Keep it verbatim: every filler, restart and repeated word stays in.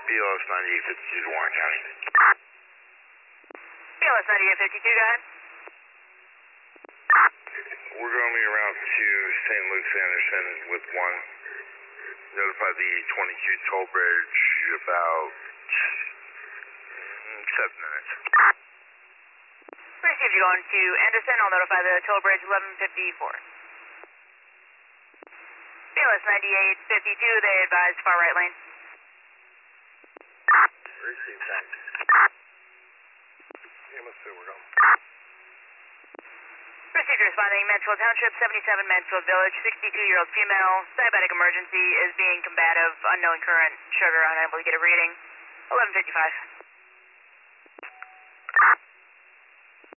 B L S ninety-eight fifty-two to Warren County. B L S ninety-eight fifty-two, go ahead. We're going to be around to Saint Luke's Anderson with one. Notify the twenty-two toll bridge about seven minutes. Received, you're going to Anderson. I'll notify the toll bridge eleven fifty-four. B L S ninety-eight fifty-two, they advise far right lane. Received, thanks. E M S two, we're going. Received, responding Mansfield Township, seventy-seven Mansfield Village, sixty-two-year-old female, diabetic emergency, is being combative, unknown current, sugar, unable to get a reading, eleven fifty-five.